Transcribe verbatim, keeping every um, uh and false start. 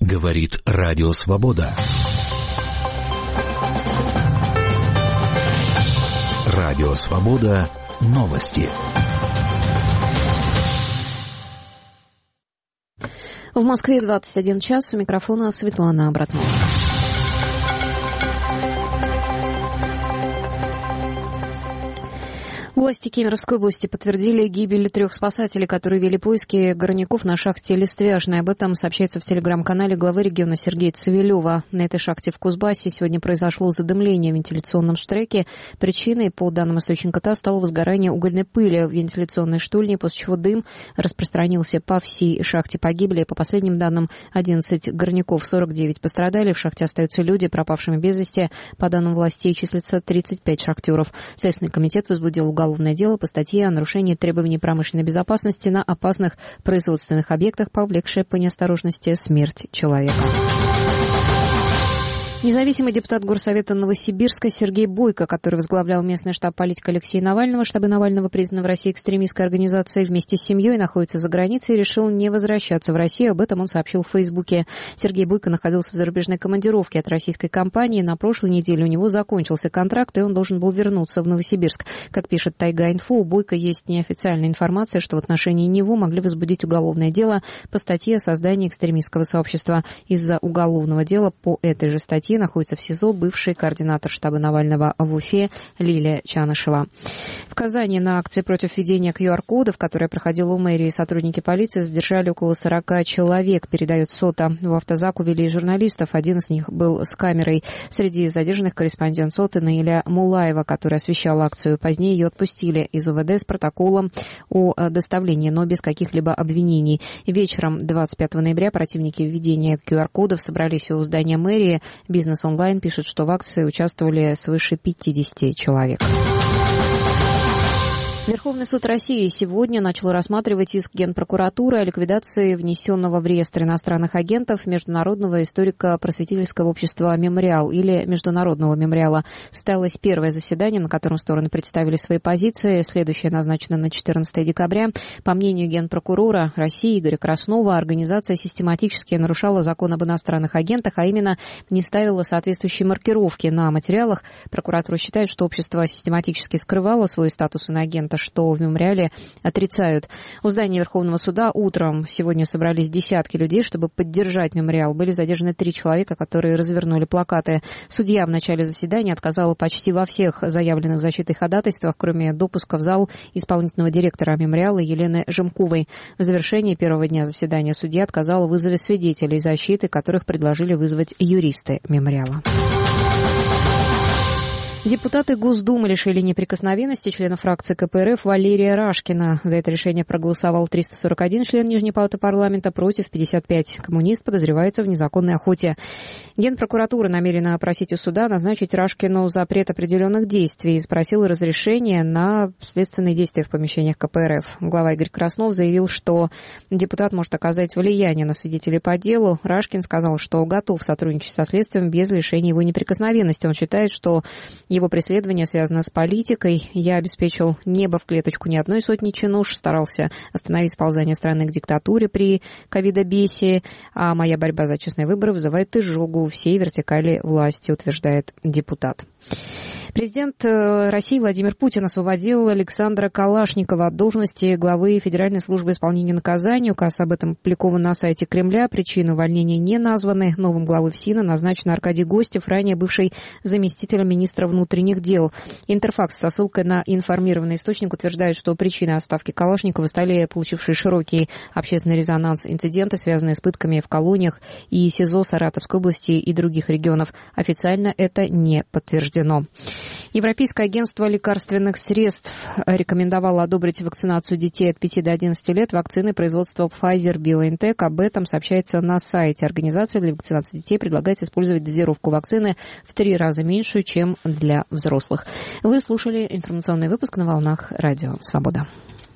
Говорит Радио Свобода. Радио Свобода. Новости. В Москве двадцать один час. У микрофона Светлана Обратная. Власти Кемеровской области подтвердили гибель трех спасателей, которые вели поиски горняков на шахте Листвяжной. Об этом сообщается в телеграм-канале главы региона Сергея Цивилева. На этой шахте в Кузбассе сегодня произошло задымление в вентиляционном штреке. Причиной, по данным источника ТАСС, стало возгорание угольной пыли в вентиляционной штульне, после чего дым распространился по всей шахте. Погибли, по последним данным, одиннадцать горняков, сорок девять пострадали. В шахте остаются люди, пропавшими без вести. По данным властей, числится тридцать пять шахтеров. Следственный комитет возбудил уголовное Уголовное дело по статье о нарушении требований промышленной безопасности на опасных производственных объектах, повлекшее по неосторожности смерть человека. Независимый депутат Горсовета Новосибирска Сергей Бойко, который возглавлял местный штаб политика Алексея Навального, штабы Навального признаны в России экстремистской организацией, вместе с семьей находится за границей и решил не возвращаться в Россию. Об этом он сообщил в Фейсбуке. Сергей Бойко находился в зарубежной командировке от российской компании. На прошлой неделе у него закончился контракт, и он должен был вернуться в Новосибирск. Как пишет Тайга-Инфо, у Бойко есть неофициальная информация, что в отношении него могли возбудить уголовное дело по статье о создании экстремистского сообщества. Из-за уголовного дела по этой же статье находится в СИЗО бывший координатор штаба Навального в Уфе Лилия Чанышева. В Казани на акции против введения ку ар кодов, которая проходила у мэрии, сотрудники полиции задержали около сорока человек, передает СОТА. В автозак увели журналистов, один из них был с камерой. Среди задержанных корреспондент СОТы Наиля Мулаева, которая освещала акцию. Позднее ее отпустили из УВД с протоколом о доставлении, но без каких-либо обвинений. Вечером двадцать пятого ноября противники введения ку ар кодов собрались у здания мэрии. Бизнес онлайн пишет, что в акции участвовали свыше пятидесяти человек. Верховный суд России сегодня начал рассматривать иск Генпрокуратуры о ликвидации внесенного в реестр иностранных агентов Международного историко-просветительского общества «Мемориал» или Международного мемориала. Состоялось первое заседание, на котором стороны представили свои позиции. Следующее назначено на четырнадцатое декабря. По мнению Генпрокурора России Игоря Краснова, организация систематически нарушала закон об иностранных агентах, а именно не ставила соответствующие маркировки на материалах. Прокуратура считает, что общество систематически скрывало свой статус иноагента, что в мемориале отрицают. У здания Верховного суда утром сегодня собрались десятки людей, чтобы поддержать мемориал. Были задержаны три человека, которые развернули плакаты. Судья в начале заседания отказала почти во всех заявленных защитой ходатайствах, кроме допуска в зал исполнительного директора мемориала Елены Жемковой. В завершении первого дня заседания судья отказала в вызове свидетелей защиты, которых предложили вызвать юристы мемориала. Депутаты Госдумы лишили неприкосновенности члена фракции ка пэ эр эф Валерия Рашкина. За это решение проголосовал триста сорок один член Нижней палаты парламента, против пятьдесят пять. Коммунист подозревается в незаконной охоте. Генпрокуратура намерена просить у суда назначить Рашкину запрет определенных действий и спросила разрешение на следственные действия в помещениях ка пэ эр эф. Глава Игорь Краснов заявил, что депутат может оказать влияние на свидетелей по делу. Рашкин сказал, что готов сотрудничать со следствием без лишения его неприкосновенности. Он считает, что его преследование связано с политикой. Я обеспечил небо в клеточку не одной сотни чинуш, старался остановить сползание страны к диктатуре при ковидобесии, а моя борьба за честные выборы вызывает изжогу всей вертикали власти, утверждает депутат. Президент России Владимир Путин освободил Александра Калашникова от должности главы Федеральной службы исполнения наказаний. Указ об этом опубликован на сайте Кремля. Причины увольнения не названы. Новым главой ФСИНа назначен Аркадий Гостев, ранее бывший заместителем министра внутренних дел. Интерфакс со ссылкой на информированный источник утверждает, что причиной отставки Калашникова стали получившие широкий общественный резонанс инциденты, связанные с пытками в колониях и СИЗО Саратовской области и других регионов. Официально это не подтверждено. Европейское агентство лекарственных средств рекомендовало одобрить вакцинацию детей от пяти до одиннадцати лет вакцины производства Pfizer-BioNTech. Об этом сообщается на сайте организации. Для вакцинации детей предлагается использовать дозировку вакцины в три раза меньшую, чем для взрослых. Вы слушали информационный выпуск на волнах Радио Свобода.